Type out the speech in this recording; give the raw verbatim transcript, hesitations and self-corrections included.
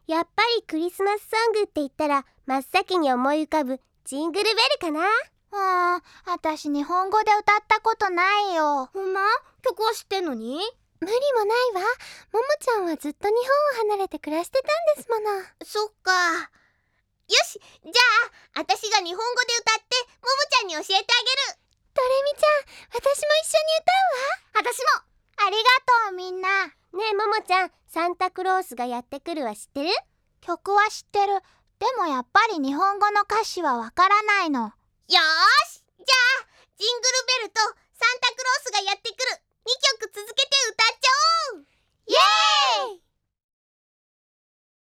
やっぱりクリスマスソングって言ったら真っ先に思い浮かぶジングルベルかな。 うーん、私日本語で歌ったことないよ。 ほんま？曲は知ってんのに？ 無理もないわ。ももちゃんはずっと日本を離れて暮らしてたんですもの。 そっか。よし、じゃあ私が日本語で歌ってももちゃんに教えてあげる。 ドレミちゃん、私も一緒に歌うわ。 私も。 ありがとうみんな。 ねえももちゃん、サンタクロースがやってくるは知ってる？ 曲は知ってる。でもやっぱり日本語の歌詞はわからないの。 よーし、じゃあジングルベルとサンタクロースがやってくるにきょく続けて歌っちゃおう。 イエーイ！